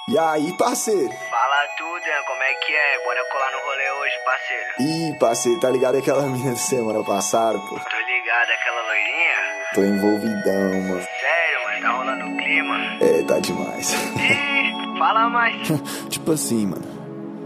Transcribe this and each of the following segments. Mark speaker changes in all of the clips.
Speaker 1: E aí, parceiro?
Speaker 2: Fala tudo, hein? Como é que é? Bora colar no rolê hoje, parceiro.
Speaker 1: Ih, parceiro, tá ligado aquela menina de semana passada, pô?
Speaker 2: Tô ligado, aquela loirinha?
Speaker 1: Tô envolvidão, mano.
Speaker 2: Sério, mano? Tá rolando o clima?
Speaker 1: É, tá demais.
Speaker 2: Ih, fala mais.
Speaker 1: Tipo assim, mano.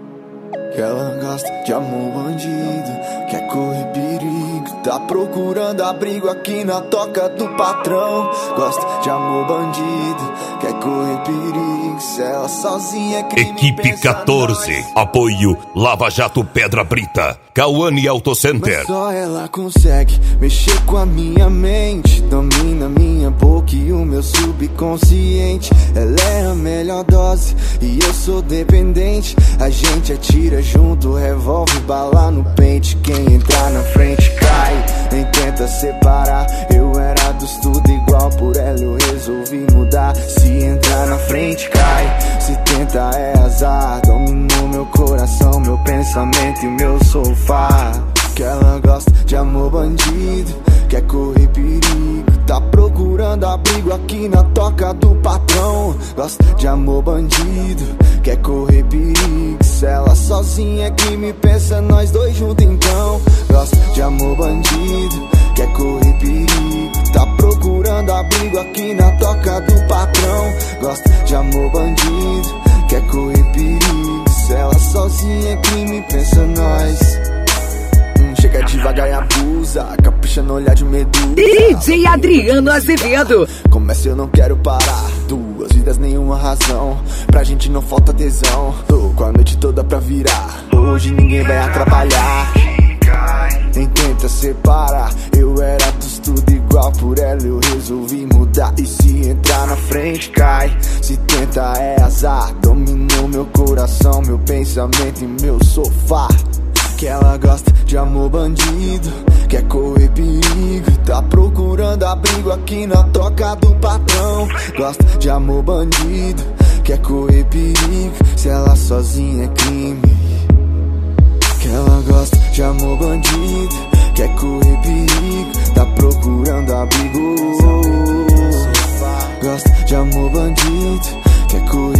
Speaker 1: Que ela gosta de amor bandido, quer correr perigo, tá procurando abrigo aqui na toca do patrão. Gosta de amor bandido, quer correr perigo, se ela sozinha é crime.
Speaker 3: Equipe 14, apoio Lava Jato Pedra Brita, Cauane Auto Center.
Speaker 1: Mas só ela consegue mexer com a minha mente, domina minha boca e o meu subconsciente. Ela é a melhor dose e eu sou dependente. A gente atira junto, revólver, bala no pente. Quem entrar na frente cai, nem tenta separar. Eu era dos tudo igual, por ela eu resolvi mudar. Se entrar na frente cai, se tenta é azar. Dominou meu coração, meu pensamento e meu sofá. Que ela gosta de amor bandido, quer correr perigo, tá procurando abrigo aqui na toca do patrão. Gosta de amor bandido, quer correr perigo, se ela sozinha é crime, pensa nós dois juntos então. Gosta de amor bandido, quer correr perigo, tá procurando abrigo aqui na toca do patrão. Gosta de amor bandido, quer correr perigo, se ela sozinha é crime, pensa nós. Chega devagar e abusa, capricha no olhar de medusa.
Speaker 4: DJ Adriano Azevedo.
Speaker 1: Começa, eu não quero parar. Duas vidas, nenhuma razão. Pra gente não falta tesão. Tô com a noite toda pra virar. Hoje ninguém vai atrapalhar. Nem tenta separar. Eu era dos tudo igual, por ela eu resolvi mudar. E se entrar na frente cai, se tenta é azar. Dominou meu coração, meu pensamento e meu sofá. Que ela gosta de amor bandido, quer correr perigo, tá procurando abrigo aqui na toca do patrão. Gosta de amor bandido, quer correr perigo, se ela sozinha é crime. Que ela gosta de amor bandido, quer correr perigo, tá procurando abrigo. Gosta de amor bandido, quer correr